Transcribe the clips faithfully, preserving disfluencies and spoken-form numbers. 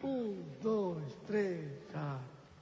Um, dois, três, já.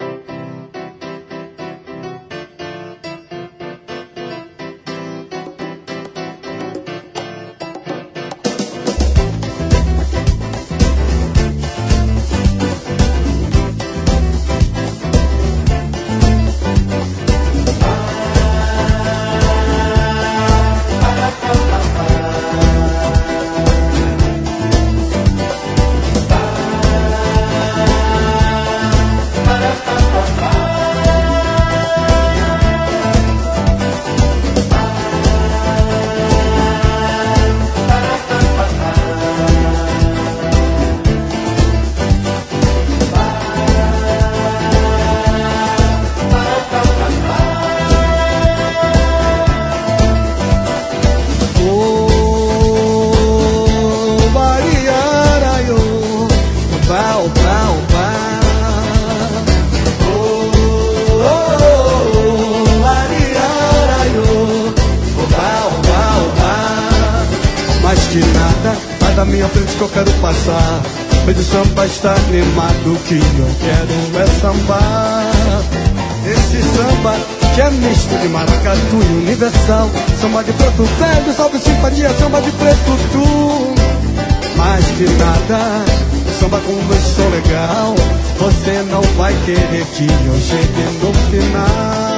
Da minha frente que eu quero passar. Esse samba está animado, que eu quero é sambar. Esse samba que é misto de maracatu e universal. Samba de preto velho, salve simpatia, samba de preto tu. Mais que nada, samba com um som legal. Você não vai querer que eu chegue no final.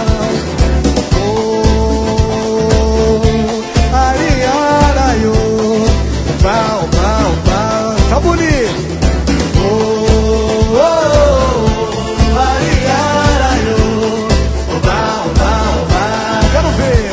Oh, ariaraio. Pau, pau, pau, tá bonito. Oh, oh, oh, ariaraio. Oh, pau, pau, pau, quero ver.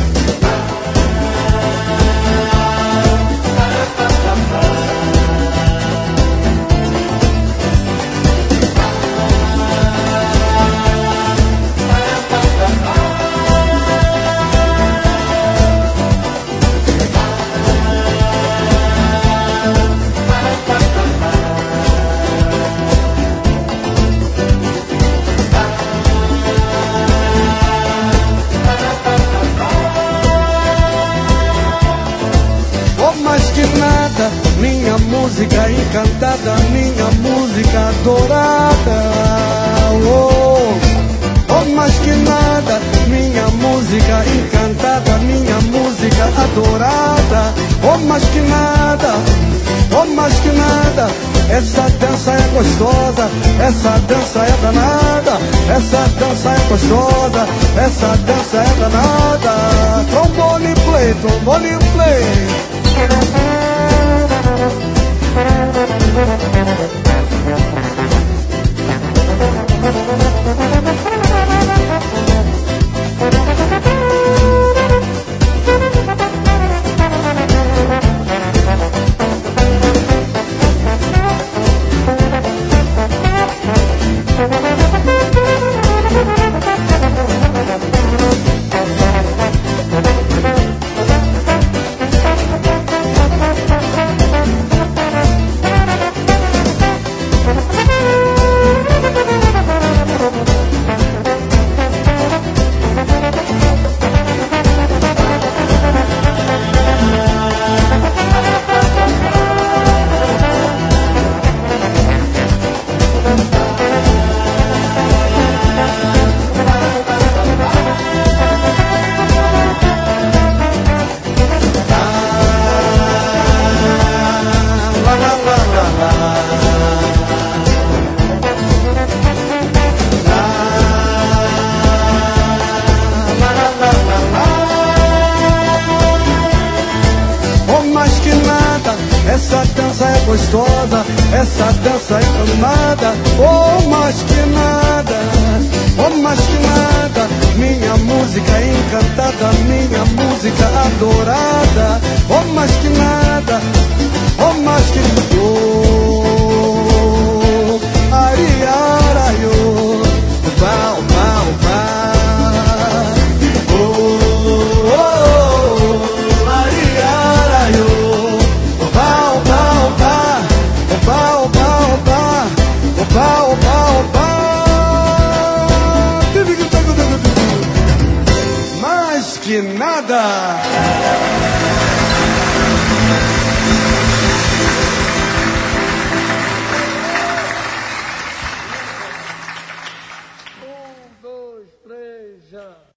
Minha música encantada, minha música adorada. Oh, oh, mais que nada, minha música encantada, minha música adorada. Oh, mais que nada, oh, mais que nada. Essa dança é gostosa, essa dança é danada. Essa dança é gostosa, essa dança é danada. Trombone play, trombone play. Gostosa, essa dança é animada. Oh, mais que nada, oh, mais que nada. Minha música encantada, minha música adorada. Oh, mais que nada, oh, mais que nada. Oh, ariaraio, pau, pau, pau. Oh, oh, oh, ariaraio. Pau, pau, pau, pau, pau, pau, pau, pau, pau. Mais que nada. já.